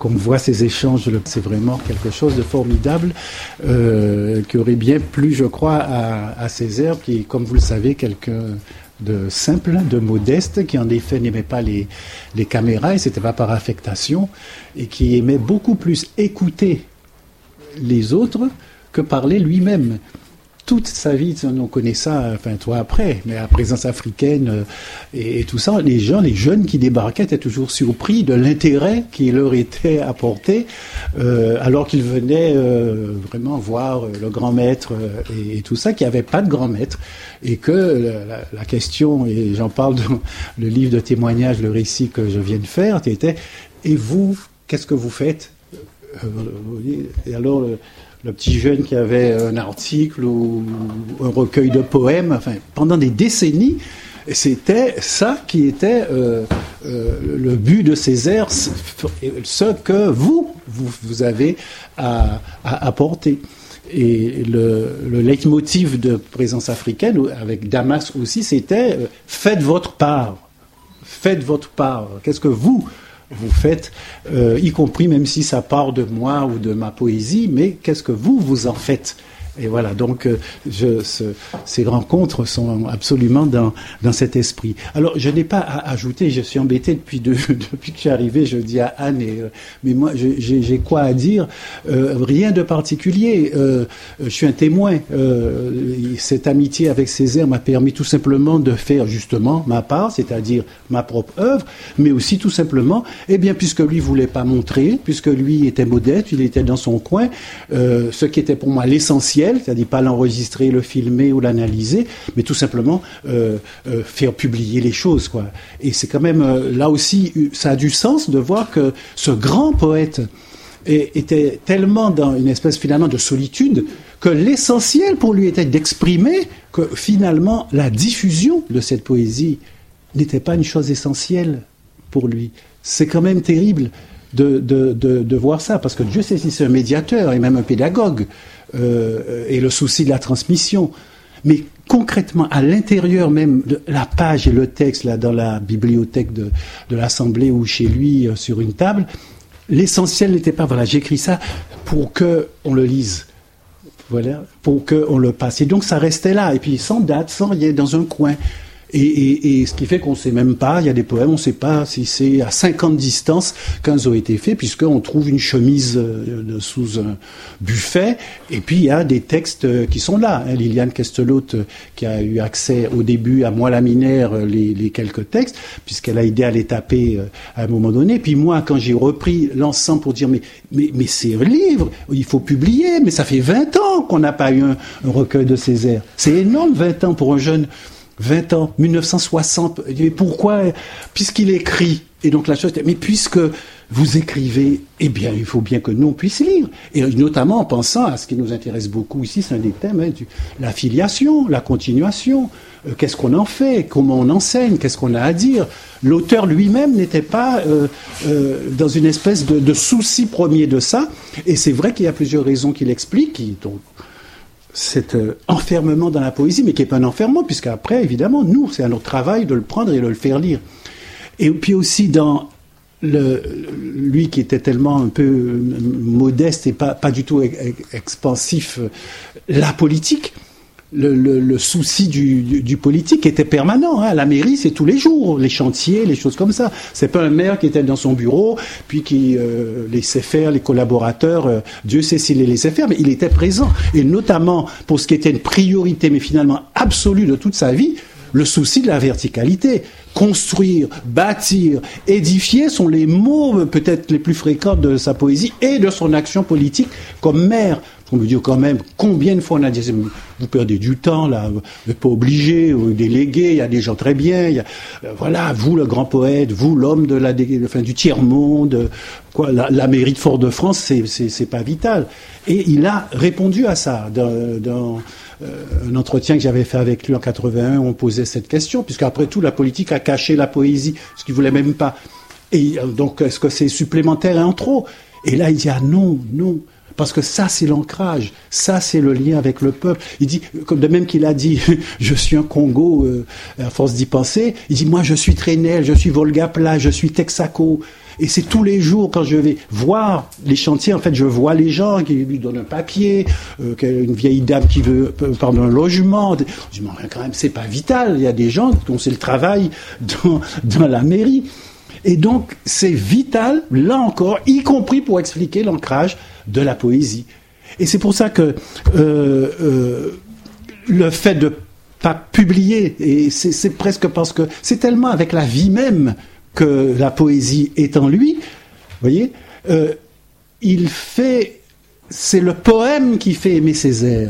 qu'on voit ces échanges, c'est vraiment quelque chose de formidable qui aurait bien plu, je crois, à Césaire, qui est, comme vous le savez, quelqu'un de simple, de modeste, qui en effet n'aimait pas les caméras, et c'était pas par affectation, et qui aimait beaucoup plus écouter les autres que parler lui-même. Toute sa vie, on connaît ça, enfin toi après, mais la présence africaine et tout ça, les jeunes qui débarquaient étaient toujours surpris de l'intérêt qui leur était apporté, alors qu'ils venaient vraiment voir le grand maître et tout ça, qu'il n'y avait pas de grand maître, et que la question, et j'en parle dans le livre de témoignages, le récit que je viens de faire, était « Et vous, qu'est-ce que vous faites ?» Et alors, le petit jeune qui avait un article ou un recueil de poèmes, enfin, pendant des décennies, c'était ça qui était le but de Césaire, ce que vous avez à apporter. Et le leitmotiv de Présence africaine, avec Damas aussi, c'était « Faites votre part ». Faites votre part. Qu'est-ce que vous faites, y compris même si ça part de moi ou de ma poésie, mais qu'est-ce que vous en faites? Et voilà, donc ces rencontres sont absolument dans cet esprit. Alors, je n'ai pas à ajouter, je suis embêté depuis que je suis arrivé, je dis à Anne, mais moi, j'ai quoi à dire? Rien de particulier. Je suis un témoin. Cette amitié avec Césaire m'a permis tout simplement de faire justement ma part, c'est-à-dire ma propre œuvre, mais aussi tout simplement, eh bien, puisque lui voulait pas montrer, puisque lui était modeste, il était dans son coin, ce qui était pour moi l'essentiel, c'est-à-dire pas l'enregistrer, le filmer ou l'analyser, mais tout simplement faire publier les choses, quoi. Et c'est quand même, là aussi, ça a du sens de voir que ce grand poète était tellement dans une espèce finalement de solitude que l'essentiel pour lui était d'exprimer que finalement la diffusion de cette poésie n'était pas une chose essentielle pour lui. C'est quand même terrible de voir ça, parce que Dieu sait si c'est un médiateur et même un pédagogue, et le souci de la transmission. Mais concrètement, à l'intérieur même de la page et le texte, là, dans la bibliothèque de l'Assemblée ou chez lui, sur une table, l'essentiel n'était pas, voilà, j'écris ça pour qu'on le lise. Voilà, pour qu'on le passe. Et donc ça restait là, et puis sans date, sans rien, dans un coin. Et ce qui fait qu'on ne sait même pas, il y a des poèmes, on ne sait pas si c'est à 50 distances qu'un ont été faits, puisqu'on trouve une chemise sous un buffet, et puis il y a des textes qui sont là. Liliane Kestelot, qui a eu accès au début à Moi Laminaire, les quelques textes, puisqu'elle a aidé à les taper à un moment donné. Puis moi, quand j'ai repris l'ensemble pour dire, mais c'est un livre, il faut publier, mais ça fait 20 ans qu'on n'a pas eu un recueil de Césaire. C'est énorme, 20 ans pour un jeune. 20 ans, 1960, et pourquoi? Puisqu'il écrit, et donc la chose, mais puisque vous écrivez, eh bien, il faut bien que nous on puisse lire, et notamment en pensant à ce qui nous intéresse beaucoup ici, c'est un des thèmes, la filiation, la continuation, qu'est-ce qu'on en fait, comment on enseigne, qu'est-ce qu'on a à dire. L'auteur lui-même n'était pas dans une espèce de souci premier de ça, et c'est vrai qu'il y a plusieurs raisons qu'il explique, dont cet enfermement dans la poésie, mais qui n'est pas un enfermement, puisqu'après, évidemment, nous, c'est à notre travail de le prendre et de le faire lire. Et puis aussi, dans lui qui était tellement un peu modeste et pas du tout expansif, la politique, le souci du politique était permanent. Hein. La mairie, c'est tous les jours, les chantiers, les choses comme ça. C'est pas un maire qui était dans son bureau, puis qui laissait faire les collaborateurs. Dieu sait s'il les laissait faire, mais il était présent. Et notamment pour ce qui était une priorité, mais finalement absolue de toute sa vie, le souci de la verticalité. Construire, bâtir, édifier sont les mots peut-être les plus fréquents de sa poésie et de son action politique comme maire. On me dit quand même, combien de fois on a dit, vous perdez du temps, là, vous n'êtes pas obligé, vous déléguez, il y a des gens très bien, il y a, voilà, vous le grand poète, vous l'homme du tiers-monde, quoi, la mairie de Fort-de-France, c'est pas vital. Et il a répondu à ça dans un entretien que j'avais fait avec lui en 81, on posait cette question, puisqu'après tout, la politique a caché la poésie, ce qu'il voulait même pas. Et donc, est-ce que c'est supplémentaire et en trop? Et là, il dit, ah non. Parce que ça, c'est l'ancrage. Ça, c'est le lien avec le peuple. Il dit, comme de même qu'il a dit, je suis un Congo, à force d'y penser, il dit, moi, je suis Trenel, je suis Volga Plat, je suis Texaco. Et c'est tous les jours, quand je vais voir les chantiers, en fait, je vois les gens qui lui donnent un papier, une vieille dame qui veut prendre un logement. Je me dis, quand même, c'est pas vital. Il y a des gens dont c'est le travail dans la mairie. Et donc, c'est vital, là encore, y compris pour expliquer l'ancrage de la poésie. Et c'est pour ça que le fait de pas publier, et c'est presque parce que c'est tellement avec la vie même que la poésie est en lui, vous voyez, c'est le poème qui fait aimer Césaire.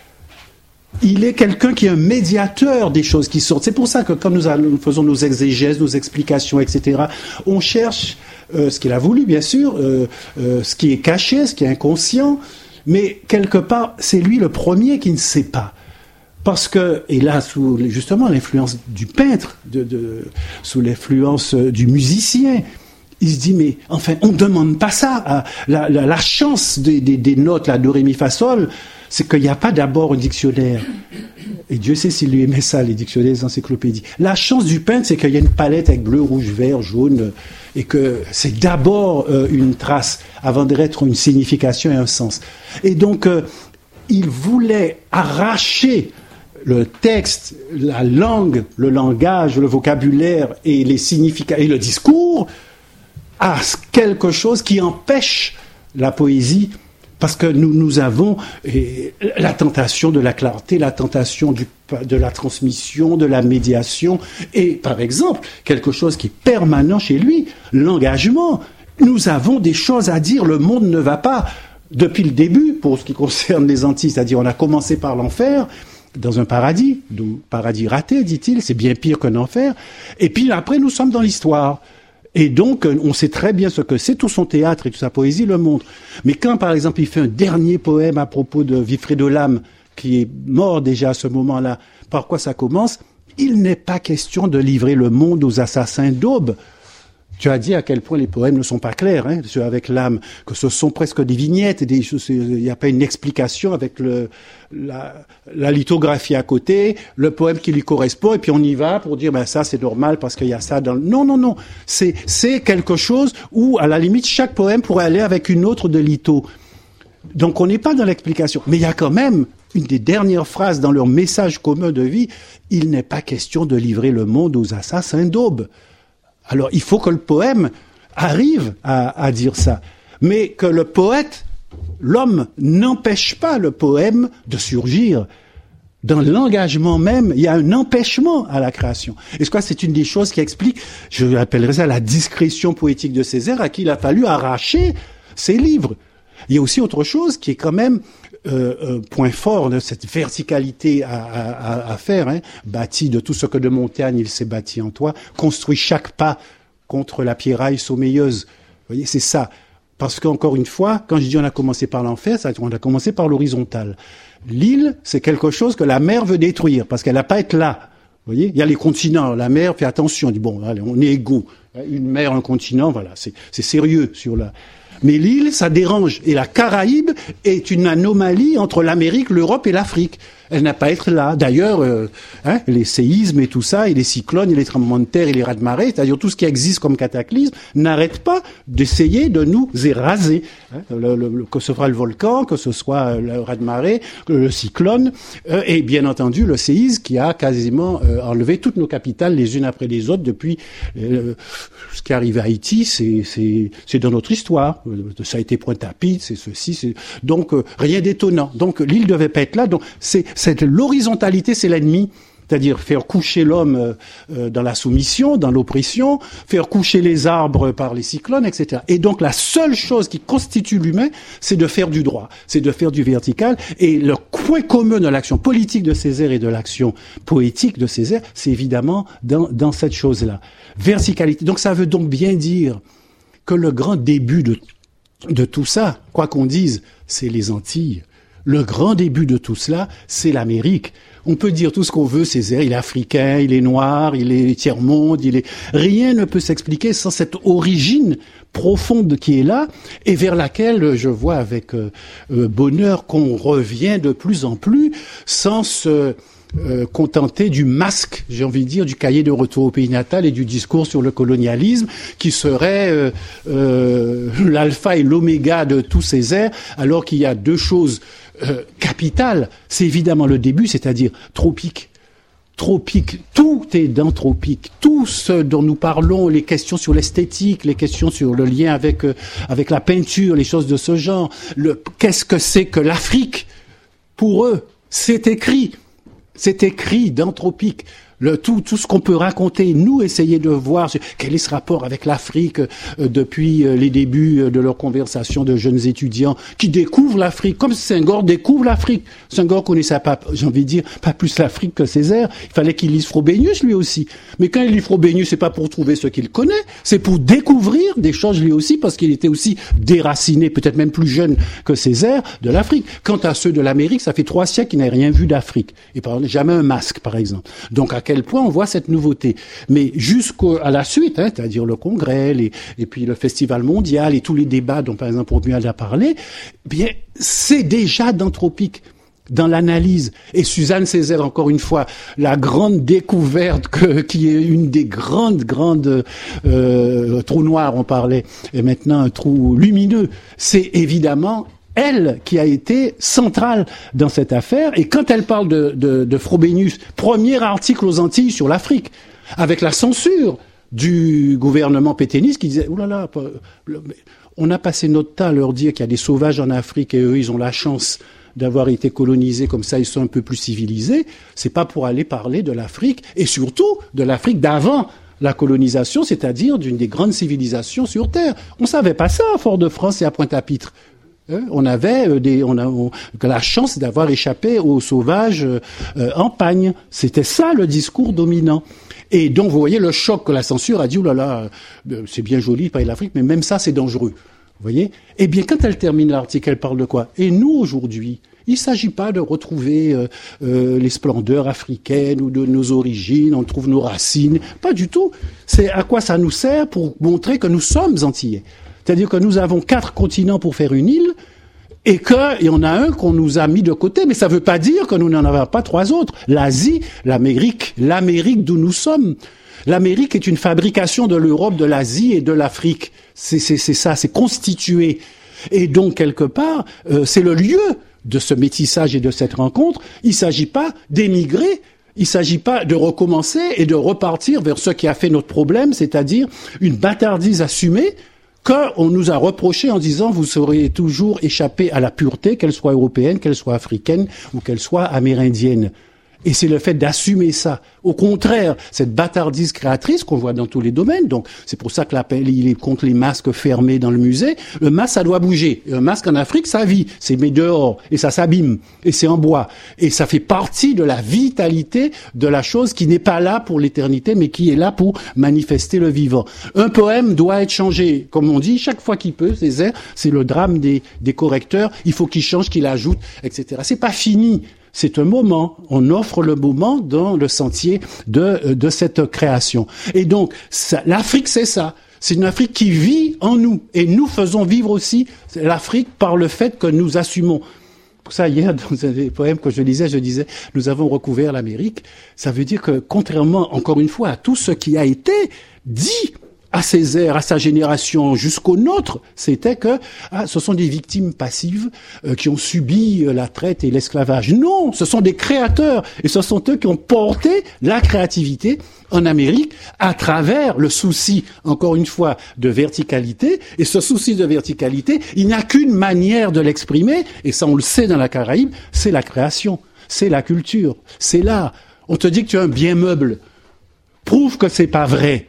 Il est quelqu'un qui est un médiateur des choses qui sortent. C'est pour ça que quand nous faisons nos exégèses, nos explications, etc., on cherche ce qu'il a voulu, bien sûr, ce qui est caché, ce qui est inconscient, mais quelque part, c'est lui le premier qui ne sait pas. Parce que, et là, sous justement l'influence du peintre, sous l'influence du musicien, il se dit, mais enfin, on ne demande pas ça. La chance des notes, là, do, ré, mi, fa, sol, c'est qu'il n'y a pas d'abord un dictionnaire. Et Dieu sait s'il lui aimait ça, les dictionnaires, les encyclopédies. La chance du peintre, c'est qu'il y a une palette avec bleu, rouge, vert, jaune, et que c'est d'abord une trace, avant d'être une signification et un sens. Et donc, il voulait arracher le texte, la langue, le langage, le vocabulaire et les significations et le discours à quelque chose qui empêche la poésie, parce que nous avons la tentation de la clarté, la tentation de la transmission, de la médiation, et par exemple, quelque chose qui est permanent chez lui, l'engagement. Nous avons des choses à dire, le monde ne va pas depuis le début, pour ce qui concerne les Antilles, c'est-à-dire on a commencé par l'enfer, dans un paradis, d'où paradis raté, dit-il, c'est bien pire qu'un enfer. Et puis après, nous sommes dans l'histoire. Et donc, on sait très bien ce que c'est, tout son théâtre et toute sa poésie le montre. Mais quand, par exemple, il fait un dernier poème à propos de Wilfrid Lam, qui est mort déjà à ce moment-là, par quoi ça commence? Il n'est pas question de livrer le monde aux assassins d'Aube. Tu as dit à quel point les poèmes ne sont pas clairs, hein, avec l'âme, que ce sont presque des vignettes, il n'y a pas une explication avec la lithographie à côté, le poème qui lui correspond, et puis on y va pour dire, ben ça c'est normal parce qu'il y a ça dans le... Non. C'est quelque chose où, à la limite, chaque poème pourrait aller avec une autre de litho. Donc on n'est pas dans l'explication. Mais il y a quand même une des dernières phrases dans leur message commun de vie, il n'est pas question de livrer le monde aux assassins d'Aube. Alors, il faut que le poème arrive à dire ça. Mais que le poète, l'homme, n'empêche pas le poème de surgir. Dans l'engagement même, il y a un empêchement à la création. Et c'est une des choses qui explique, je appellerais ça la discrétion poétique de Césaire, à qui il a fallu arracher ses livres. Il y a aussi autre chose qui est quand même point fort de cette verticalité à faire, hein, bâti de tout ce que de montagne il s'est bâti en toi, construit chaque pas contre la pierraille sommeilleuse. Vous voyez, c'est ça. Parce qu'encore une fois, quand je dis on a commencé par l'enfer, on a commencé par l'horizontale. L'île, c'est quelque chose que la mer veut détruire, parce qu'elle n'a pas à être là. Vous voyez, il y a les continents, la mer fait attention, on dit bon, allez, on est égaux. Une mer, un continent, voilà, c'est sérieux sur la... Mais l'île, ça dérange. Et la Caraïbe est une anomalie entre l'Amérique, l'Europe et l'Afrique. Elle n'a pas à être là. D'ailleurs, les séismes et tout ça, et les cyclones, et les tremblements de terre, et les raz-de-marée, c'est-à-dire tout ce qui existe comme cataclysme, n'arrête pas d'essayer de nous éraser. Que ce soit le volcan, que ce soit le raz-de-marée, le cyclone, et bien entendu le séisme qui a quasiment enlevé toutes nos capitales les unes après les autres depuis ce qui est arrivé à Haïti, c'est dans notre histoire. Ça a été Pointe-à-Pitre, c'est ceci, c'est donc rien d'étonnant. Donc l'île devait pas être là. Donc l'horizontalité, c'est l'ennemi. C'est-à-dire faire coucher l'homme dans la soumission, dans l'oppression, faire coucher les arbres par les cyclones, etc. Et donc la seule chose qui constitue l'humain, c'est de faire du droit, c'est de faire du vertical. Et le point commun de l'action politique de Césaire et de l'action poétique de Césaire, c'est évidemment dans cette chose-là. Verticalité. Donc ça veut donc bien dire que le grand début de tout ça, quoi qu'on dise, c'est les Antilles. Le grand début de tout cela, c'est l'Amérique. On peut dire tout ce qu'on veut, Césaire, il est africain, il est noir, il est tiers-monde, rien ne peut s'expliquer sans cette origine profonde qui est là et vers laquelle je vois avec bonheur qu'on revient de plus en plus sans contenter du masque, j'ai envie de dire, du cahier de retour au pays natal et du discours sur le colonialisme, qui serait l'alpha et l'oméga de tous ces airs, alors qu'il y a deux choses capitales. C'est évidemment le début, c'est-à-dire tropique. Tropique, tout est dans tropique. Tout ce dont nous parlons, les questions sur l'esthétique, les questions sur le lien avec la peinture, les choses de ce genre. Qu'est-ce que c'est que l'Afrique? Pour eux, c'est écrit dans tropique. Tout ce qu'on peut raconter, nous essayer de voir quel est ce rapport avec l'Afrique depuis les débuts de leur conversation de jeunes étudiants qui découvrent l'Afrique, comme Senghor découvre l'Afrique. Senghor connaissait pas, j'ai envie de dire, pas plus l'Afrique que Césaire. Il fallait qu'il lise Frobenius lui aussi. Mais quand il lit Frobenius, c'est pas pour trouver ce qu'il connaît, c'est pour découvrir des choses lui aussi, parce qu'il était aussi déraciné, peut-être même plus jeune que Césaire, de l'Afrique. Quant à ceux de l'Amérique, ça fait 3 siècles qu'ils n'avaient rien vu d'Afrique. Et jamais un masque, par exemple. Donc, à quel point on voit cette nouveauté. Mais jusqu'à la suite, c'est-à-dire le congrès, et puis le festival mondial et tous les débats dont par exemple Romuald a parlé, bien, c'est déjà d'anthropique dans l'analyse. Et Suzanne Césaire, encore une fois, la grande découverte qui est une des grandes trous noirs, on parlait, et maintenant un trou lumineux, c'est évidemment elle qui a été centrale dans cette affaire. Et quand elle parle de Frobenius, premier article aux Antilles sur l'Afrique, avec la censure du gouvernement pétainiste qui disait « Ouh là là, on a passé notre temps à leur dire qu'il y a des sauvages en Afrique et eux, ils ont la chance d'avoir été colonisés comme ça, ils sont un peu plus civilisés. » C'est pas pour aller parler de l'Afrique, et surtout de l'Afrique d'avant la colonisation, c'est-à-dire d'une des grandes civilisations sur Terre. On savait pas ça à Fort-de-France et à Pointe-à-Pitre. On avait la chance d'avoir échappé aux sauvages en pagne. C'était ça le discours dominant. Et donc, vous voyez le choc que la censure a dit, oh là là, c'est bien joli de parler de l'Afrique, mais même ça, c'est dangereux. Vous voyez? Eh bien, quand elle termine l'article, elle parle de quoi? Et nous, aujourd'hui, il ne s'agit pas de retrouver les splendeurs africaines ou de nos origines, on trouve nos racines. Pas du tout. C'est à quoi ça nous sert pour montrer que nous sommes antillais. C'est-à-dire que nous avons 4 continents pour faire une île, et il y en a un qu'on nous a mis de côté, mais ça ne veut pas dire que nous n'en avons pas 3 autres. L'Asie, l'Amérique d'où nous sommes. L'Amérique est une fabrication de l'Europe, de l'Asie et de l'Afrique. C'est ça, c'est constitué. Et donc, quelque part, c'est le lieu de ce métissage et de cette rencontre. Il ne s'agit pas d'émigrer. Il ne s'agit pas de recommencer et de repartir vers ce qui a fait notre problème, c'est-à-dire une bâtardise assumée, qu'on nous a reproché en disant vous sauriez toujours échapper à la pureté, qu'elle soit européenne, qu'elle soit africaine ou qu'elle soit amérindienne. Et c'est le fait d'assumer ça. Au contraire, cette bâtardise créatrice qu'on voit dans tous les domaines, donc c'est pour ça que il est contre les masques fermés dans le musée. Le masque, ça doit bouger. Et un masque en Afrique, ça vit. C'est mis dehors. Et ça s'abîme. Et c'est en bois. Et ça fait partie de la vitalité de la chose qui n'est pas là pour l'éternité, mais qui est là pour manifester le vivant. Un poème doit être changé. Comme on dit, chaque fois qu'il peut, Césaire, c'est le drame des correcteurs. Il faut qu'il change, qu'il ajoute, etc. C'est pas fini. C'est un moment. On offre le moment dans le sentier de cette création. Et donc, l'Afrique, c'est ça. C'est une Afrique qui vit en nous. Et nous faisons vivre aussi l'Afrique par le fait que nous assumons. Pour ça, hier, dans un des poèmes que je disais, nous avons recouvert l'Amérique. Ça veut dire que, contrairement, encore une fois, à tout ce qui a été dit à Césaire, à sa génération, jusqu'au nôtre, c'était que ce sont des victimes passives qui ont subi la traite et l'esclavage. Non, ce sont des créateurs, et ce sont eux qui ont porté la créativité en Amérique à travers le souci, encore une fois, de verticalité. Et ce souci de verticalité, il n'y a qu'une manière de l'exprimer, et ça on le sait dans la Caraïbe, c'est la création, c'est la culture, c'est l'art. On te dit que tu es un bien meuble, prouve que c'est pas vrai.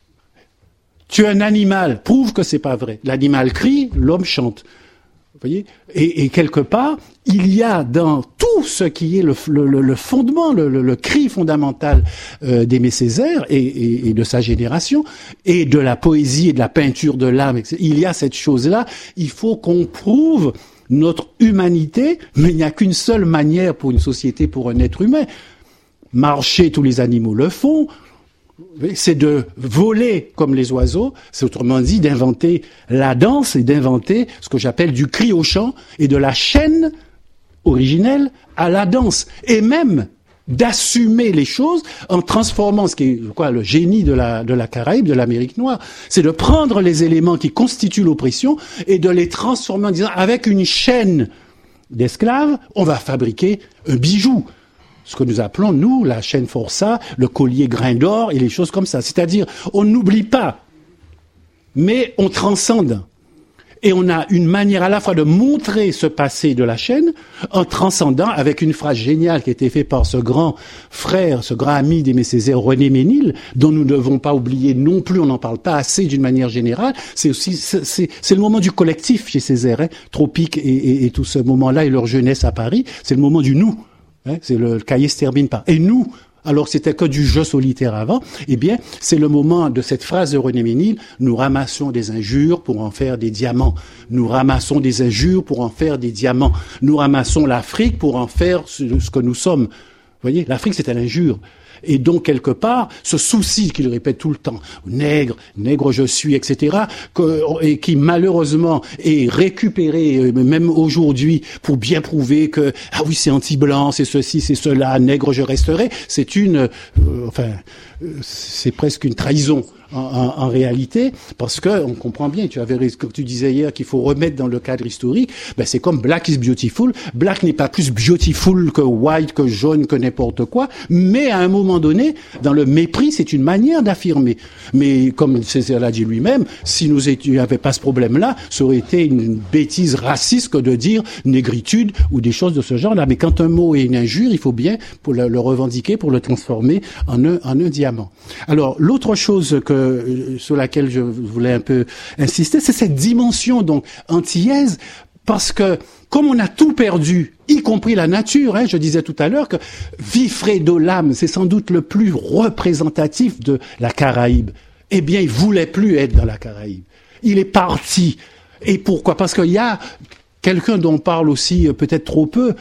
Tu es un animal, prouve que c'est pas vrai. L'animal crie, l'homme chante. Vous voyez ? Et quelque part, il y a dans tout ce qui est le fondement, le cri fondamental d'Aimé Césaire et de sa génération, et de la poésie et de la peinture de l'âme, etc. Il y a cette chose-là. Il faut qu'on prouve notre humanité, mais il n'y a qu'une seule manière pour une société, pour un être humain. Marcher, tous les animaux le font. C'est de voler comme les oiseaux, c'est autrement dit d'inventer la danse et d'inventer ce que j'appelle du cri au chant et de la chaîne originelle à la danse. Et même d'assumer les choses en transformant ce qui est le génie de la Caraïbe, de l'Amérique noire, c'est de prendre les éléments qui constituent l'oppression et de les transformer en disant avec une chaîne d'esclaves, on va fabriquer un bijou. Ce que nous appelons, nous, la chaîne forçat, le collier grain d'or et les choses comme ça. C'est-à-dire, on n'oublie pas, mais on transcende. Et on a une manière à la fois de montrer ce passé de la chaîne en transcendant avec une phrase géniale qui a été faite par ce grand frère, ce grand ami d'Aimé Césaire, René Ménil, dont nous ne devons pas oublier non plus, on n'en parle pas assez d'une manière générale. C'est aussi, c'est le moment du collectif chez Césaire, hein, Tropique et tout ce moment-là et leur jeunesse à Paris. C'est le moment du nous. Hein, c'est le cahier se termine par et nous. Alors que c'était que du jeu solitaire avant, eh bien, c'est le moment de cette phrase de René Ménil, nous ramassons des injures pour en faire des diamants. Nous ramassons des injures pour en faire des diamants. Nous ramassons l'Afrique pour en faire ce que nous sommes. Vous voyez, l'Afrique, c'était l'injure. Et donc, quelque part, ce souci qu'il répète tout le temps, nègre, nègre je suis, etc., et qui malheureusement est récupéré, même aujourd'hui, pour bien prouver que, ah oui, c'est anti-blanc, c'est ceci, c'est cela, nègre je resterai, c'est c'est presque une trahison. En réalité, parce que on comprend bien, comme tu disais hier, qu'il faut remettre dans le cadre historique, c'est comme Black is beautiful. Black n'est pas plus beautiful que white, que jaune, que n'importe quoi, mais à un moment donné, dans le mépris, c'est une manière d'affirmer. Mais comme Césaire l'a dit lui-même, si nous n'avions pas ce problème-là, ça aurait été une bêtise raciste que de dire négritude ou des choses de ce genre-là. Mais quand un mot est une injure, il faut bien pour le revendiquer, pour le transformer en un diamant. Alors, l'autre chose sur laquelle je voulais un peu insister, c'est cette dimension donc antillaise, parce que comme on a tout perdu, y compris la nature, je disais tout à l'heure que Vilfredo Lam, c'est sans doute le plus représentatif de la Caraïbe. Eh bien, il voulait plus être dans la Caraïbe. Il est parti. Et pourquoi? Parce qu'il y a quelqu'un dont on parle aussi peut-être trop peu,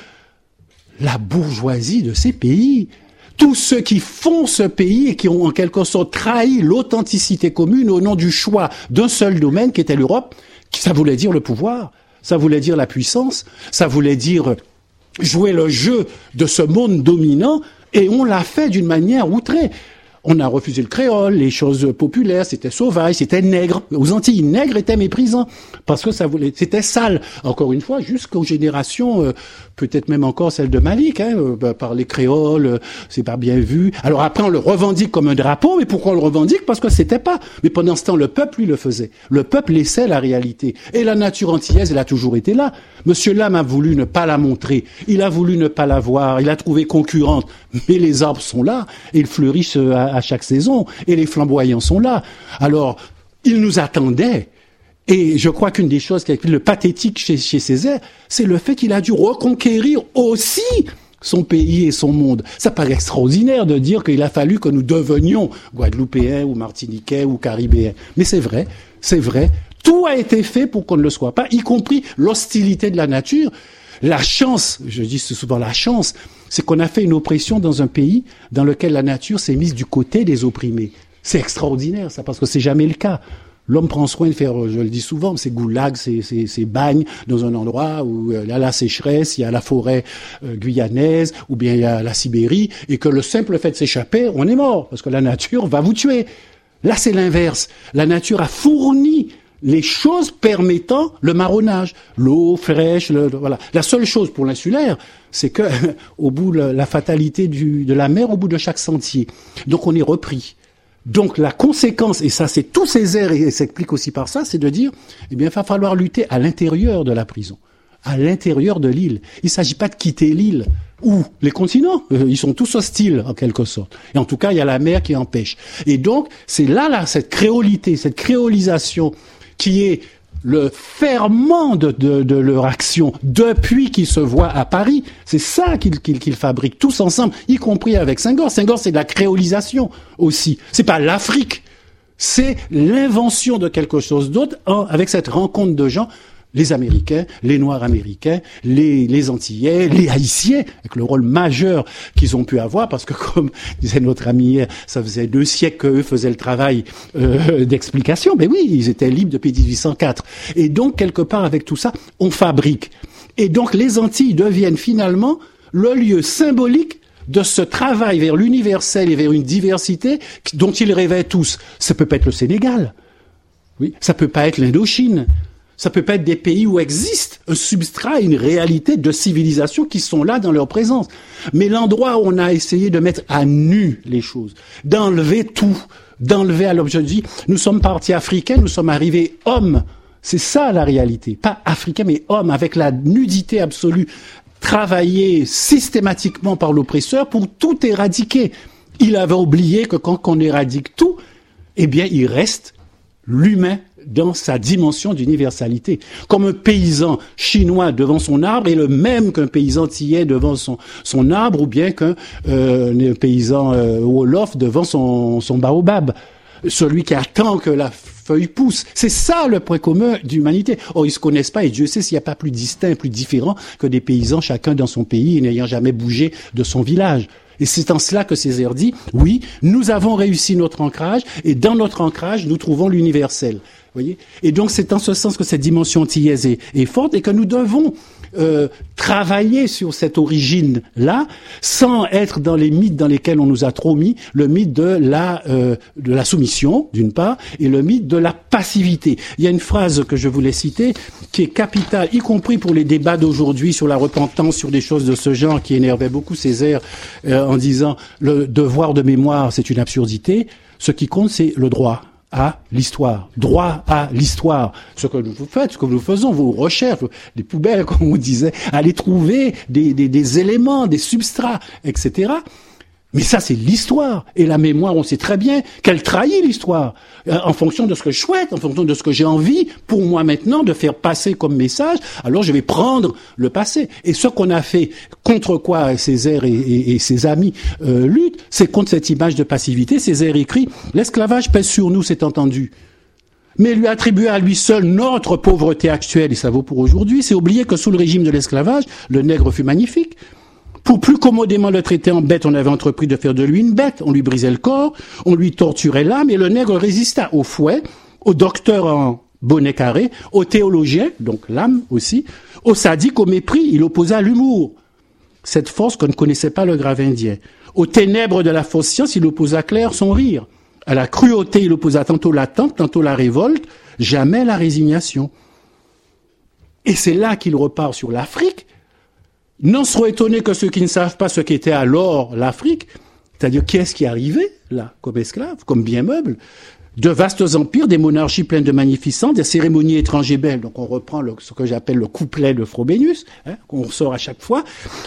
la bourgeoisie de ces pays. Tous ceux qui font ce pays et qui ont en quelque sorte trahi l'authenticité commune au nom du choix d'un seul domaine qui était l'Europe, ça voulait dire le pouvoir, ça voulait dire la puissance, ça voulait dire jouer le jeu de ce monde dominant, et on l'a fait d'une manière outrée. On a refusé le créole, les choses populaires, c'était sauvage, c'était nègre. Aux Antilles, nègre était méprisant parce que c'était sale. Encore une fois, jusqu'aux générations, peut-être même encore celle de Malik, parler créole, c'est pas bien vu. Alors après, on le revendique comme un drapeau, mais pourquoi on le revendique? Parce que c'était pas. Mais pendant ce temps, le peuple, lui, le faisait. Le peuple laissait la réalité. Et la nature antillaise, elle a toujours été là. Monsieur Lam a voulu ne pas la montrer. Il a voulu ne pas la voir. Il a trouvé concurrente. Mais les arbres sont là et ils fleurissent à chaque saison, et les flamboyants sont là. Alors, ils nous attendaient. Et je crois qu'une des choses qui est le pathétique chez Césaire, c'est le fait qu'il a dû reconquérir aussi son pays et son monde. Ça paraît extraordinaire de dire qu'il a fallu que nous devenions Guadeloupéens ou Martiniquais ou Caribéens. Mais c'est vrai, c'est vrai. Tout a été fait pour qu'on ne le soit pas, y compris l'hostilité de la nature. La chance, je dis souvent la chance, c'est qu'on a fait une oppression dans un pays dans lequel la nature s'est mise du côté des opprimés. C'est extraordinaire, ça, parce que c'est jamais le cas. L'homme prend soin de faire, je le dis souvent, ses goulags, ses bagnes dans un endroit où il y a la sécheresse, il y a la forêt guyanaise, ou bien il y a la Sibérie, et que le simple fait de s'échapper, on est mort, parce que la nature va vous tuer. Là, c'est l'inverse. La nature a fourni les choses permettant le marronnage, l'eau fraîche, voilà. La seule chose pour l'insulaire, c'est que au bout la fatalité de la mer, au bout de chaque sentier. Donc on est repris. Donc la conséquence, et ça c'est tous ces airs, et s'explique aussi par ça, c'est de dire, eh bien, il va falloir lutter à l'intérieur de la prison, à l'intérieur de l'île. Il ne s'agit pas de quitter l'île. Ou les continents, ils sont tous hostiles en quelque sorte. Et en tout cas, il y a la mer qui empêche. Et donc, c'est là, cette créolité, cette créolisation qui est le ferment de leur action depuis qu'ils se voient à Paris. C'est ça qu'ils fabriquent tous ensemble, y compris avec Senghor. Senghor, c'est de la créolisation aussi. C'est pas l'Afrique. C'est l'invention de quelque chose d'autre avec cette rencontre de gens, les Américains, les Noirs américains, les Antillais, les Haïtiens, avec le rôle majeur qu'ils ont pu avoir, parce que comme disait notre ami hier, ça faisait 2 siècles qu'eux faisaient le travail d'explication. Mais oui, ils étaient libres depuis 1804. Et donc, quelque part, avec tout ça, on fabrique. Et donc, les Antilles deviennent finalement le lieu symbolique de ce travail vers l'universel et vers une diversité dont ils rêvaient tous. Ça peut pas être le Sénégal. Oui. Ça peut pas être l'Indochine. Ça peut pas être des pays où existe un substrat, une réalité de civilisation qui sont là dans leur présence. Mais l'endroit où on a essayé de mettre à nu les choses, d'enlever tout, d'enlever à l'objet de vie, nous sommes partis africains, nous sommes arrivés hommes. C'est ça la réalité. Pas africains, mais hommes, avec la nudité absolue, travaillés systématiquement par l'oppresseur pour tout éradiquer. Il avait oublié que quand on éradique tout, eh bien, il reste l'humain dans sa dimension d'universalité. Comme un paysan chinois devant son arbre est le même qu'un paysan antillais devant son arbre, ou bien qu'un paysan wolof devant son baobab. Celui qui attend que la feuille pousse. C'est ça le point commun d'humanité. Or, ils se connaissent pas, et Dieu sait s'il n'y a pas plus distinct, plus différent que des paysans, chacun dans son pays et n'ayant jamais bougé de son village. Et c'est en cela que Césaire dit, oui, nous avons réussi notre ancrage, et dans notre ancrage, nous trouvons l'universel. Voyez ? Et donc, c'est en ce sens que cette dimension antillaise est forte, et que nous devons travailler sur cette origine-là, sans être dans les mythes dans lesquels on nous a trop mis, le mythe de la soumission, d'une part, et le mythe de la passivité. Il y a une phrase que je voulais citer, qui est capitale, y compris pour les débats d'aujourd'hui sur la repentance, sur des choses de ce genre, qui énervaient beaucoup Césaire, en disant « le devoir de mémoire, c'est une absurdité », ce qui compte, c'est le droit à l'histoire, droit à l'histoire. Ce que vous faites, ce que nous faisons, vos recherches, des poubelles, comme on disait, aller trouver des éléments, des substrats, etc. Mais ça, c'est l'histoire. Et la mémoire, on sait très bien qu'elle trahit l'histoire. En fonction de ce que je souhaite, en fonction de ce que j'ai envie, pour moi maintenant, de faire passer comme message, alors je vais prendre le passé. Et ce qu'on a fait, contre quoi Césaire et ses amis luttent, c'est contre cette image de passivité. Césaire écrit « L'esclavage pèse sur nous, c'est entendu. Mais lui attribuer à lui seul notre pauvreté actuelle, et ça vaut pour aujourd'hui, c'est oublier que sous le régime de l'esclavage, le nègre fut magnifique. Pour plus commodément le traiter en bête, on avait entrepris de faire de lui une bête. On lui brisait le corps, on lui torturait l'âme, et le nègre résista au fouet, au docteur en bonnet carré, au théologien, donc l'âme aussi, au sadique, au mépris, il opposa l'humour. Cette force que ne connaissait pas le grave indien. Aux ténèbres de la fausse science, il opposa clair son rire. À la cruauté, il opposa tantôt l'attente, tantôt la révolte, jamais la résignation. Et c'est là qu'il repart sur l'Afrique. N'en seront étonnés que ceux qui ne savent pas ce qu'était alors l'Afrique, c'est-à-dire qui est-ce qui arrivait là, comme esclave, comme bien meuble, de vastes empires, des monarchies pleines de magnificence, des cérémonies étranges et belles. Donc on reprend ce que j'appelle le couplet de Frobenius, qu'on ressort à chaque fois,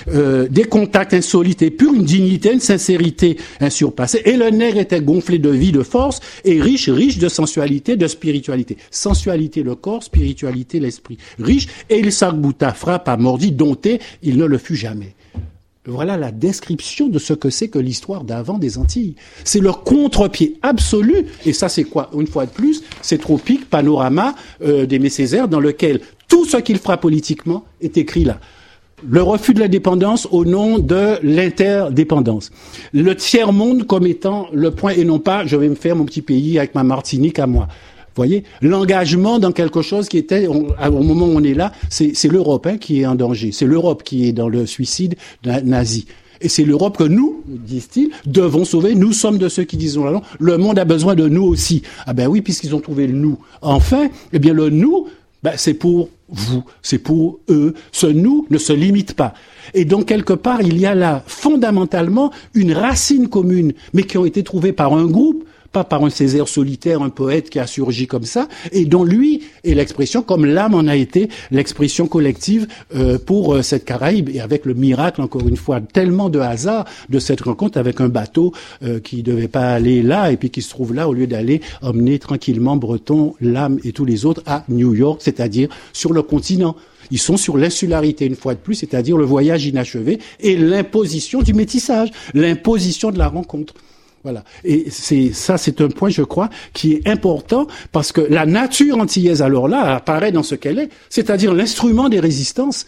des contacts insolites et purs, une dignité, une sincérité insurpassée. Et le nègre était gonflé de vie, de force, et riche de sensualité, de spiritualité. Sensualité le corps, spiritualité l'esprit. Riche, et il s'arc-bouta, frappa, mordit, dompté, il ne le fut jamais. Voilà la description de ce que c'est que l'histoire d'avant des Antilles. C'est le contre-pied absolu, et ça c'est quoi? Une fois de plus, c'est Tropique, panorama d'Aimé Césaire, dans lequel tout ce qu'il fera politiquement est écrit là. Le refus de l'indépendance au nom de l'interdépendance. Le tiers-monde comme étant le point, et non pas je vais me faire mon petit pays avec ma Martinique à moi. Vous voyez, l'engagement dans quelque chose qui était, au moment où on est là, c'est l'Europe qui est en danger. C'est l'Europe qui est dans le suicide nazi. Et c'est l'Europe que nous, disent-ils, devons sauver. Nous sommes de ceux qui disent non, le monde a besoin de nous aussi. Ah ben oui, puisqu'ils ont trouvé le nous. Enfin, eh bien le nous, c'est pour vous, c'est pour eux. Ce nous ne se limite pas. Et donc, quelque part, il y a là, fondamentalement, une racine commune, mais qui ont été trouvées par un groupe, pas par un Césaire solitaire, un poète qui a surgi comme ça, et dont lui est l'expression, comme l'âme en a été l'expression collective pour cette Caraïbe, et avec le miracle, encore une fois, tellement de hasard de cette rencontre avec un bateau qui devait pas aller là, et puis qui se trouve là, au lieu d'aller emmener tranquillement Breton, l'âme et tous les autres à New York, c'est-à-dire sur le continent. Ils sont sur l'insularité, une fois de plus, c'est-à-dire le voyage inachevé et l'imposition du métissage, l'imposition de la rencontre. Voilà. Et c'est un point, je crois, qui est important parce que la nature antillaise, alors là, apparaît dans ce qu'elle est, c'est-à-dire l'instrument des résistances.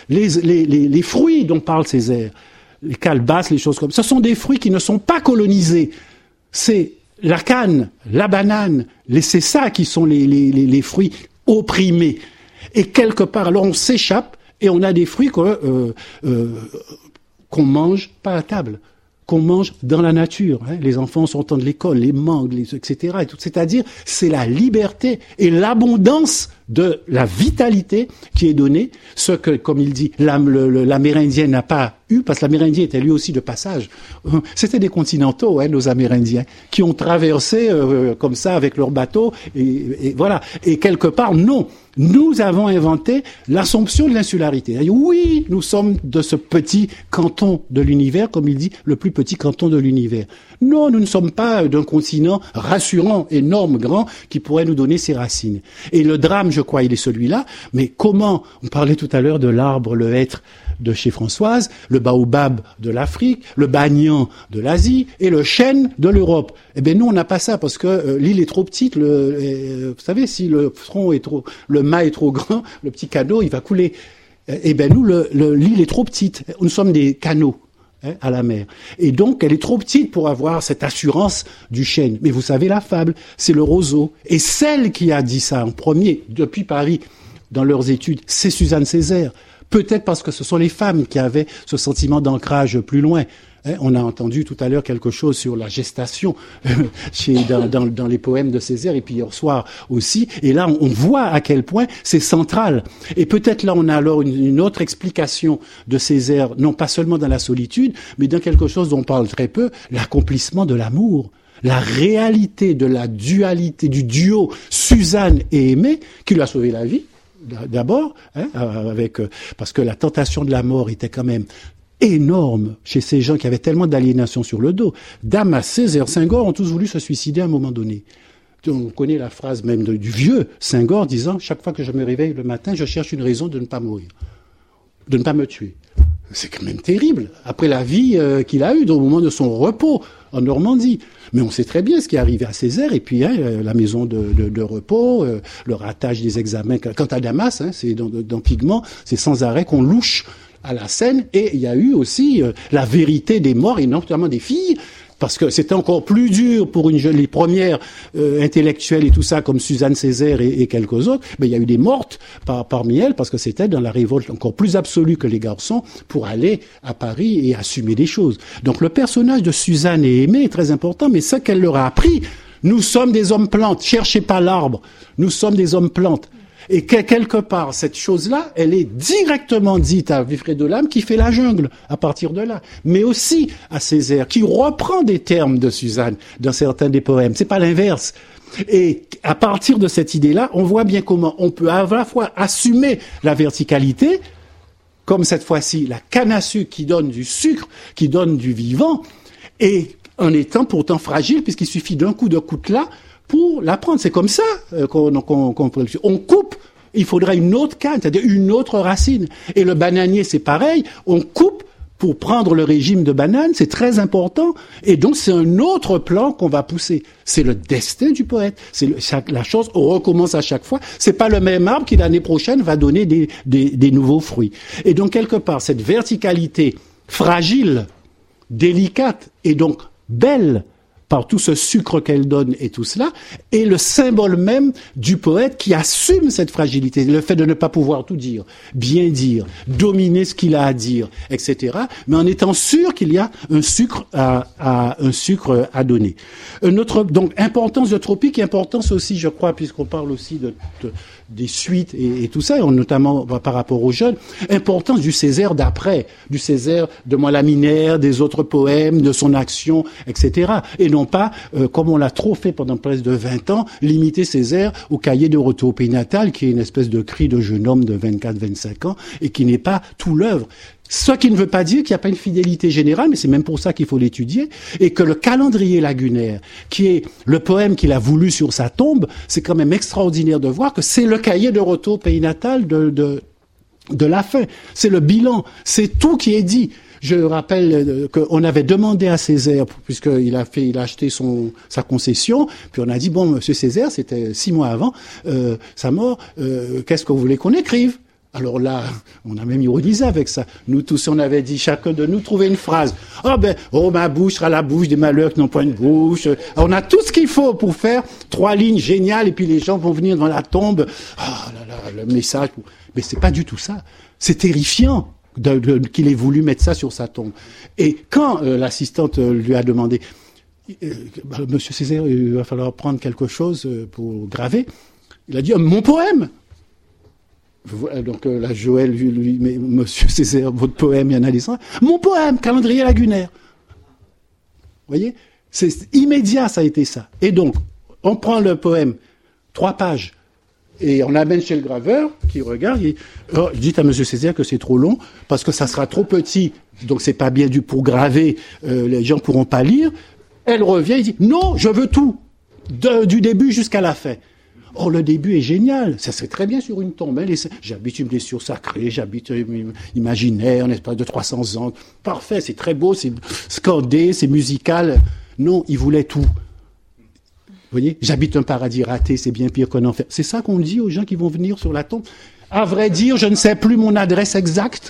Les fruits dont parle Césaire, les calebasses, les choses comme ça, ce sont des fruits qui ne sont pas colonisés. C'est la canne, la banane, c'est ça qui sont les fruits opprimés. Et quelque part, alors on s'échappe et on a des fruits qu'on qu'on mange pas à table, qu'on mange dans la nature. Les enfants sortant de l'école, les mangues, etc. Et tout. C'est-à-dire, c'est la liberté et l'abondance de la vitalité qui est donnée, ce que, comme il dit, l'Amérindien n'a pas eu, parce que l'Amérindien était lui aussi de passage. C'était des continentaux, nos Amérindiens, qui ont traversé comme ça avec leur bateau, et voilà. Et quelque part, non. Nous avons inventé l'assomption de l'insularité. Oui, nous sommes de ce petit canton de l'univers, comme il dit, le plus petit canton de l'univers. Non, nous ne sommes pas d'un continent rassurant, énorme, grand, qui pourrait nous donner ses racines. Et le drame, je crois, il est celui-là. Mais comment, on parlait tout à l'heure de l'arbre, le hêtre de chez Françoise, le baobab de l'Afrique, le banyan de l'Asie et le chêne de l'Europe. Eh bien, nous, on n'a pas ça parce que l'île est trop petite. Vous savez, si le mât est trop grand, le petit canot, il va couler. Eh bien, nous, l'île est trop petite. Nous sommes des canots à la mer. Et donc, elle est trop petite pour avoir cette assurance du chêne. Mais vous savez la fable, c'est le roseau. Et celle qui a dit ça en premier, depuis Paris, dans leurs études, c'est Suzanne Césaire. Peut-être parce que ce sont les femmes qui avaient ce sentiment d'ancrage plus loin. On a entendu tout à l'heure quelque chose sur la gestation dans les poèmes de Césaire et puis hier soir aussi. Et là, on voit à quel point c'est central. Et peut-être là, on a alors une autre explication de Césaire, non pas seulement dans la solitude, mais dans quelque chose dont on parle très peu, l'accomplissement de l'amour. La réalité de la dualité, du duo Suzanne et Aimé, qui lui a sauvé la vie. D'abord, parce que la tentation de la mort était quand même énorme chez ces gens qui avaient tellement d'aliénation sur le dos. Damas, Césaire, Senghor ont tous voulu se suicider à un moment donné. On connaît la phrase même du vieux Senghor disant « Chaque fois que je me réveille le matin, je cherche une raison de ne pas mourir, de ne pas me tuer ». C'est quand même terrible, après la vie qu'il a eue au moment de son repos en Normandie. Mais on sait très bien ce qui est arrivé à Césaire, et puis la maison de repos, le ratage des examens. Quant à Damas, c'est dans Pygmalion, c'est sans arrêt qu'on louche à la scène, et il y a eu aussi la vérité des morts, et notamment des filles, parce que c'était encore plus dur pour les premières intellectuelles et tout ça, comme Suzanne Césaire et quelques autres. Mais il y a eu des mortes parmi elles, parce que c'était dans la révolte encore plus absolue que les garçons pour aller à Paris et assumer des choses. Donc le personnage de Suzanne et Aimé est très important, mais ce qu'elle leur a appris, nous sommes des hommes plantes, cherchez pas l'arbre, nous sommes des hommes plantes. Et quelque part, cette chose-là, elle est directement dite à Wilfrid de Lame qui fait la jungle à partir de là. Mais aussi à Césaire, qui reprend des termes de Suzanne dans certains des poèmes. C'est pas l'inverse. Et à partir de cette idée-là, on voit bien comment on peut à la fois assumer la verticalité, comme cette fois-ci la canne à sucre qui donne du sucre, qui donne du vivant, et en étant pourtant fragile, puisqu'il suffit d'un coup de coutelas pour l'apprendre. C'est comme ça qu'on coupe, il faudra une autre canne, c'est-à-dire une autre racine. Et le bananier, c'est pareil, on coupe pour prendre le régime de banane, c'est très important. Et donc, c'est un autre plan qu'on va pousser. C'est le destin du poète. La chose recommence à chaque fois. C'est pas le même arbre qui, l'année prochaine, va donner des nouveaux fruits. Et donc, quelque part, cette verticalité fragile, délicate et donc belle, par tout ce sucre qu'elle donne et tout cela, est le symbole même du poète qui assume cette fragilité, le fait de ne pas pouvoir tout dire, bien dire, dominer ce qu'il a à dire, etc., mais en étant sûr qu'il y a un sucre à donner. Donc, importance de Tropique, importance aussi, je crois, puisqu'on parle aussi des suites et tout ça, notamment par rapport aux jeunes, importance du Césaire d'après, du Césaire de Moi-la-Minaire, des autres poèmes, de son action, etc., et non pas, comme on l'a trop fait pendant presque de 20 ans, limiter Césaire au cahier de retour au pays natal, qui est une espèce de cri de jeune homme de 24-25 ans, et qui n'est pas tout l'œuvre. Ce qui ne veut pas dire qu'il n'y a pas une fidélité générale, mais c'est même pour ça qu'il faut l'étudier, et que le calendrier lagunaire, qui est le poème qu'il a voulu sur sa tombe, c'est quand même extraordinaire de voir que c'est le cahier de retour au pays natal de la fin. C'est le bilan, c'est tout qui est dit. Je rappelle qu'on avait demandé à Césaire, puisqu'il a acheté sa concession, puis on a dit, bon, monsieur Césaire, c'était 6 mois avant sa mort, qu'est-ce que vous voulez qu'on écrive? Alors là, on a même ironisé avec ça. Nous tous, on avait dit, chacun de nous, trouver une phrase. Ma bouche sera la bouche des malheurs qui n'ont point de bouche. On a tout ce qu'il faut pour faire 3 lignes géniales, et puis les gens vont venir devant la tombe. Ah là là, le message. Mais c'est pas du tout ça. C'est terrifiant qu'il ait voulu mettre ça sur sa tombe. Et quand l'assistante lui a demandé, Monsieur Césaire, il va falloir prendre quelque chose pour graver, il a dit, mon poème. Donc là, Joël lui mais Monsieur Césaire, votre poème, il y en a des cent. Mon poème, calendrier lagunaire. Vous voyez, c'est immédiat, ça a été ça. Et donc, on prend le poème, 3 pages, et on l'amène chez le graveur, qui regarde, il dit à Monsieur Césaire que c'est trop long, parce que ça sera trop petit, donc c'est pas bien pour graver, les gens pourront pas lire. Elle revient, il dit, non, je veux tout, du début jusqu'à la fin. Oh, le début est génial. Ça serait très bien sur une tombe. Hein. J'habite une blessure sacrée, j'habite imaginaire, un espace de 300 ans. Parfait, c'est très beau, c'est scandé, c'est musical. Non, il voulait tout. Vous voyez, j'habite un paradis raté, c'est bien pire qu'un enfer. C'est ça qu'on dit aux gens qui vont venir sur la tombe. À vrai dire, je ne sais plus mon adresse exacte.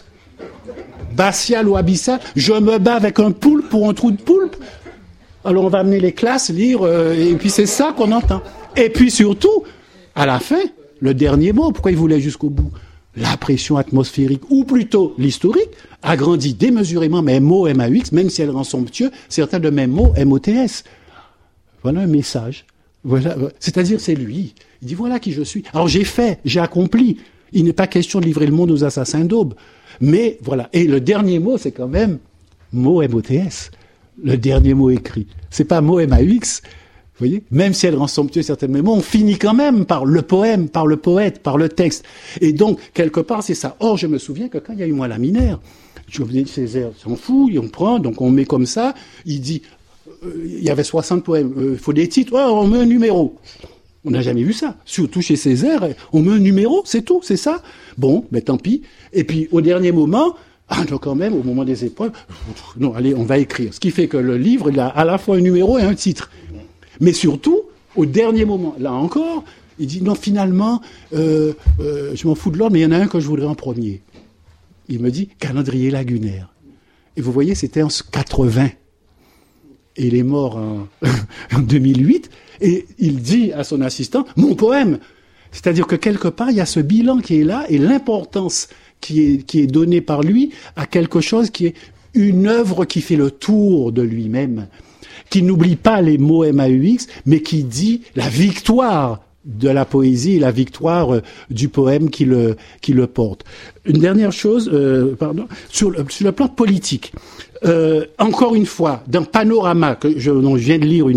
Batial ou abyssal. Je me bats avec un poulpe pour un trou de poulpe. Alors on va amener les classes, lire, et puis c'est ça qu'on entend. Et puis surtout, à la fin, le dernier mot, pourquoi il voulait jusqu'au bout? La pression atmosphérique, ou plutôt l'historique, agrandit démesurément mes mots MAUX, même si elle rend somptueux certains de mes mots MOTS. Voilà un message. Voilà. C'est-à-dire, c'est lui. Il dit, voilà qui je suis. Alors j'ai fait, j'ai accompli. Il n'est pas question de livrer le monde aux assassins d'aube. Mais voilà. Et le dernier mot, c'est quand même mot MOTS. Le dernier mot écrit. C'est pas mot MAUX. Vous voyez, même si elle rend somptueux certains mots, on finit quand même par le poème, par le poète, par le texte. Et donc, quelque part, c'est ça. Or, je me souviens que quand il y a eu moi laminaire, je me dis, Césaire s'en fout, on prend, donc on met comme ça, il dit, il y avait 60 poèmes, il faut des titres, on met un numéro. On n'a jamais vu ça. Surtout chez Césaire, on met un numéro, c'est tout, c'est ça. Bon, mais tant pis. Et puis, au dernier moment, donc quand même, au moment des épreuves, non, allez, on va écrire. Ce qui fait que le livre, il a à la fois un numéro et un titre. Mais surtout, au dernier moment, là encore, il dit, non, finalement, je m'en fous de l'ordre, mais il y en a un que je voudrais en premier. Il me dit, calendrier lagunaire. Et vous voyez, c'était en 80. Et il est mort en 2008. Et il dit à son assistant, mon poème. C'est-à-dire que quelque part, il y a ce bilan qui est là, et l'importance qui est donnée par lui à quelque chose qui est une œuvre qui fait le tour de lui-même, qui n'oublie pas les mots MAUX, mais qui dit la victoire de la poésie, la victoire du poème qui le porte. Une dernière chose, sur le plan politique. Encore une fois, dans Panorama, dont je viens de lire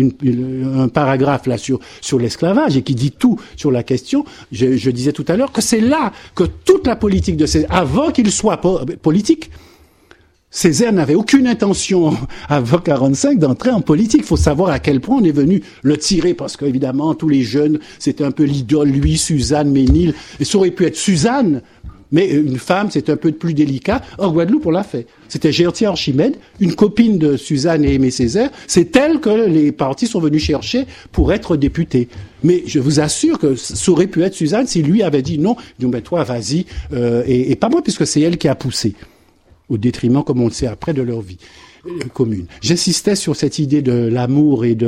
un paragraphe là sur l'esclavage et qui dit tout sur la question, je disais tout à l'heure que c'est là que toute la politique de Césaire, avant qu'il soit politique, Césaire n'avait aucune intention, avant 45, d'entrer en politique. Il faut savoir à quel point on est venu le tirer, parce qu'évidemment, tous les jeunes, c'était un peu l'idole, lui, Suzanne, Ménil. Et ça aurait pu être Suzanne, mais une femme, c'est un peu plus délicat. En Guadeloupe, on l'a fait. C'était Gertier Archimède, une copine de Suzanne et Aimé Césaire. C'est elle que les partis sont venus chercher pour être députés. Mais je vous assure que ça aurait pu être Suzanne si lui avait dit non. Il dit, ben toi, vas-y, et pas moi, puisque c'est elle qui a poussé, au détriment, comme on le sait après, de leur vie commune. J'insistais sur cette idée de l'amour et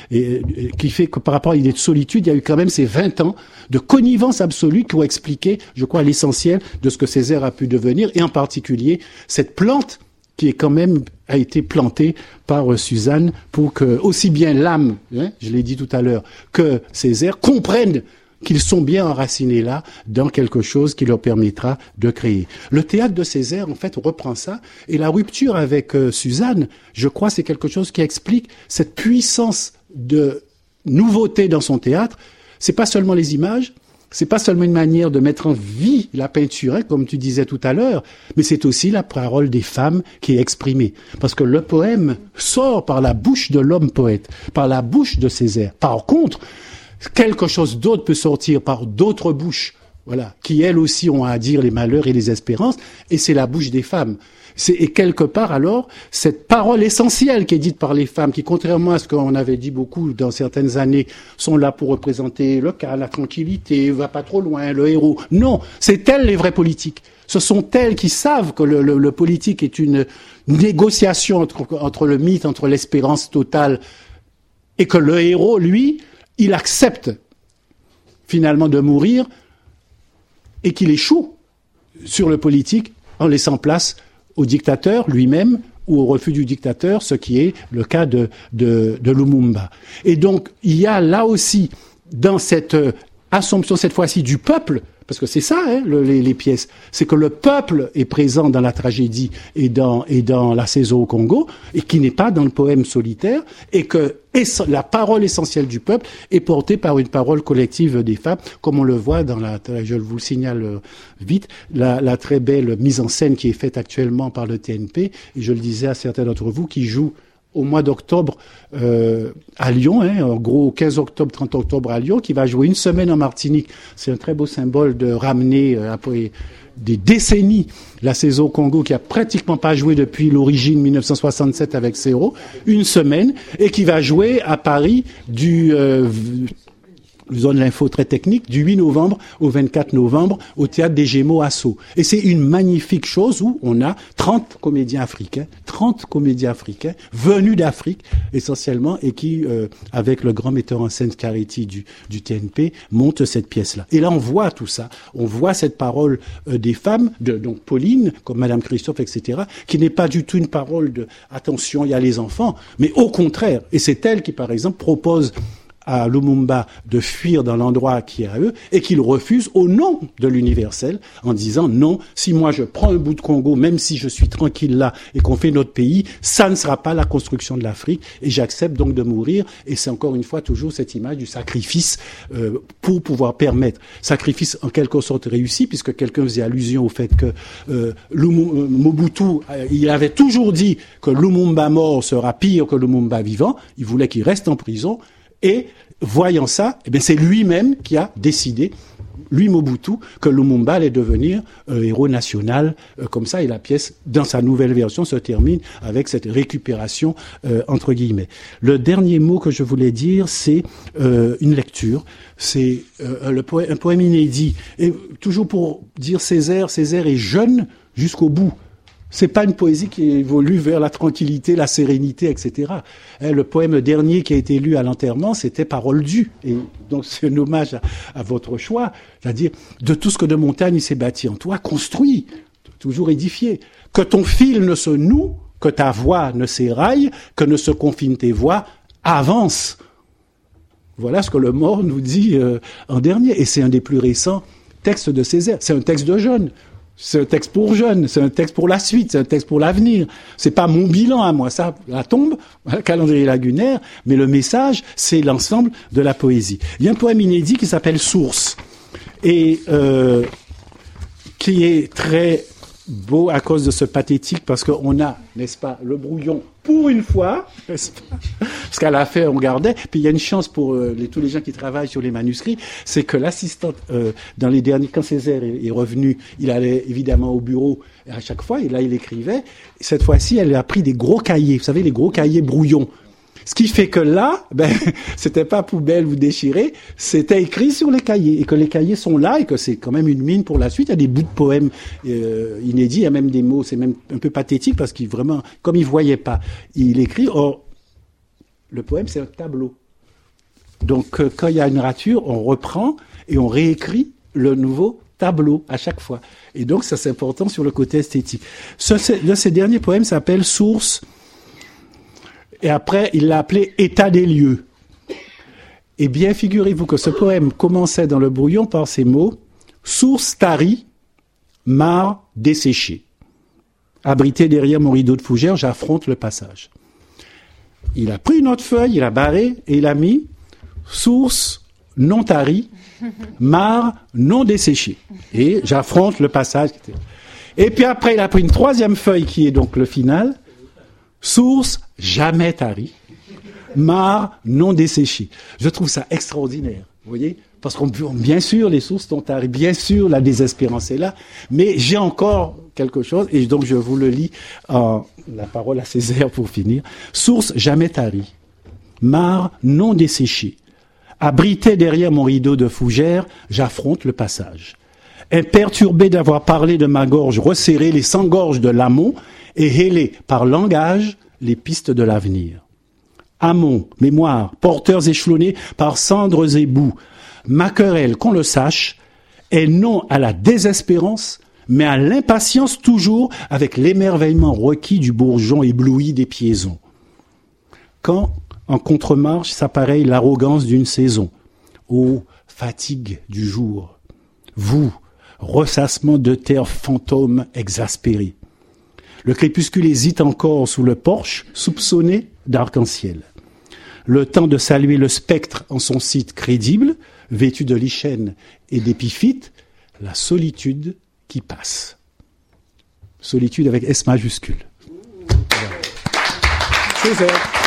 qui fait que par rapport à l'idée de solitude, il y a eu quand même ces 20 ans de connivence absolue qui ont expliqué, je crois, l'essentiel de ce que Césaire a pu devenir, et en particulier cette plante qui est quand même a été plantée par Suzanne pour que aussi bien l'âme, je l'ai dit tout à l'heure, que Césaire comprennent qu'ils sont bien enracinés là, dans quelque chose qui leur permettra de créer. Le théâtre de Césaire, en fait, reprend ça, et la rupture avec Suzanne, je crois, c'est quelque chose qui explique cette puissance de nouveauté dans son théâtre. C'est pas seulement les images, c'est pas seulement une manière de mettre en vie la peinture, comme tu disais tout à l'heure, mais c'est aussi la parole des femmes qui est exprimée. Parce que le poème sort par la bouche de l'homme poète, par la bouche de Césaire. Par contre, quelque chose d'autre peut sortir par d'autres bouches, voilà, qui elles aussi ont à dire les malheurs et les espérances, et c'est la bouche des femmes. Et quelque part alors, cette parole essentielle qui est dite par les femmes, qui contrairement à ce qu'on avait dit beaucoup dans certaines années, sont là pour représenter le calme, la tranquillité, va pas trop loin, le héros. Non, c'est elles les vraies politiques. Ce sont elles qui savent que le politique est une négociation entre le mythe, entre l'espérance totale, et que le héros, lui, il accepte finalement de mourir et qu'il échoue sur le politique en laissant place au dictateur lui-même ou au refus du dictateur, ce qui est le cas de Lumumba. Et donc, il y a là aussi, dans cette assomption, cette fois-ci, du peuple, parce que c'est ça, hein, les pièces, c'est que le peuple est présent dans la tragédie et dans la saison au Congo, et qui n'est pas dans le poème solitaire, et que la parole essentielle du peuple est portée par une parole collective des femmes, comme on le voit dans je vous le signale vite, la très belle mise en scène qui est faite actuellement par le TNP, et je le disais à certains d'entre vous, qui jouent au mois d'octobre à Lyon, hein, en gros 15 octobre, 30 octobre à Lyon, qui va jouer une semaine en Martinique. C'est un très beau symbole de ramener, après des décennies, la saison au Congo, qui a pratiquement pas joué depuis l'origine 1967 avec Céro, une semaine, et qui va jouer à Paris je donne l'info très technique, du 8 novembre au 24 novembre au Théâtre des Gémeaux à Sceaux. Et c'est une magnifique chose où on a 30 comédiens africains venus d'Afrique essentiellement et qui, avec le grand metteur en scène Caretti du TNP, montent cette pièce-là. Et là, on voit tout ça. On voit cette parole des femmes, donc Pauline, comme Madame Christophe, etc., qui n'est pas du tout une parole de « attention, il y a les enfants », mais au contraire. Et c'est elle qui, par exemple, propose à Lumumba de fuir dans l'endroit qui est à eux et qu'ils refusent au nom de l'universel en disant non, si moi je prends un bout de Congo, même si je suis tranquille là et qu'on fait notre pays, ça ne sera pas la construction de l'Afrique et j'accepte donc de mourir. Et c'est encore une fois toujours cette image du sacrifice pour pouvoir permettre, sacrifice en quelque sorte réussi, puisque quelqu'un faisait allusion au fait que Mobutu, il avait toujours dit que Lumumba mort sera pire que Lumumba vivant, il voulait qu'il reste en prison. Et voyant ça, eh bien, c'est lui-même qui a décidé, lui Mobutu, que Lumumba allait devenir héros national comme ça. Et la pièce, dans sa nouvelle version, se termine avec cette récupération entre guillemets. Le dernier mot que je voulais dire, c'est une lecture. C'est un poème inédit. Et toujours pour dire Césaire est jeune jusqu'au bout. C'est pas une poésie qui évolue vers la tranquillité, la sérénité, etc. Le poème dernier qui a été lu à l'enterrement, c'était Parole due. Et donc c'est un hommage à votre choix, c'est-à-dire de tout ce que de montagne il s'est bâti en toi, construit, toujours édifié. Que ton fil ne se noue, que ta voix ne s'éraille, que ne se confinent tes voix, avance. Voilà ce que le mort nous dit en dernier. Et c'est un des plus récents textes de Césaire. C'est un texte de jeune. C'est un texte pour jeunes, c'est un texte pour la suite, c'est un texte pour l'avenir. C'est pas mon bilan à moi, ça, la tombe, le calendrier lagunaire, mais le message, c'est l'ensemble de la poésie. Il y a un poème inédit qui s'appelle Source, et qui est très beau à cause de ce pathétique, parce qu'on a, n'est-ce pas, le brouillon pour une fois, n'est-ce pas, parce qu'à la fin on gardait, puis il y a une chance pour tous les gens qui travaillent sur les manuscrits, c'est que l'assistante, dans les derniers, quand Césaire est revenu, il allait évidemment au bureau à chaque fois, et là il écrivait, cette fois-ci elle a pris des gros cahiers, vous savez, les gros cahiers brouillons. Ce qui fait que là, c'était pas poubelle ou déchiré, c'était écrit sur les cahiers, et que les cahiers sont là, et que c'est quand même une mine pour la suite. Il y a des bouts de poèmes inédits, il y a même des mots, c'est même un peu pathétique, parce qu'il vraiment, comme il voyait pas, il écrit. Or, le poème, c'est un tableau. Donc, quand il y a une rature, on reprend et on réécrit le nouveau tableau à chaque fois. Et donc, ça c'est important sur le côté esthétique. Ces derniers poèmes s'appellent Source. Et après, il l'a appelé « État des lieux ». Eh bien, figurez-vous que ce poème commençait dans le brouillon par ces mots « Source tarie, mare desséchée. Abrité derrière mon rideau de fougère, j'affronte le passage. » Il a pris une autre feuille, il a barré et il a mis « Source non tarie, mare non desséchée. » Et j'affronte le passage. Et puis après, il a pris une troisième feuille qui est donc le final. Source jamais tarie, mare non desséchée. Je trouve ça extraordinaire, vous voyez, parce qu'on bien sûr les sources sont taries, bien sûr la désespérance est là, mais j'ai encore quelque chose et donc je vous le lis en la parole à Césaire pour finir. Source jamais tarie, mare non desséchée. Abrité derrière mon rideau de fougère, j'affronte le passage. Imperturbé d'avoir parlé de ma gorge resserrée, les 100 gorges de l'amont, et héler par langage les pistes de l'avenir. Amont, mémoire, porteurs échelonnés par cendres et boue, ma querelle, qu'on le sache, est non à la désespérance, mais à l'impatience toujours, avec l'émerveillement requis du bourgeon ébloui des piaisons. Quand, en contre-marche, s'appareille l'arrogance d'une saison, ô fatigue du jour, vous, ressassement de terre fantôme exaspéré. Le crépuscule hésite encore sous le porche, soupçonné d'arc-en-ciel. Le temps de saluer le spectre en son site crédible, vêtu de lichen et d'épiphytes, la solitude qui passe. Solitude avec S majuscule. Voilà. C'est ça.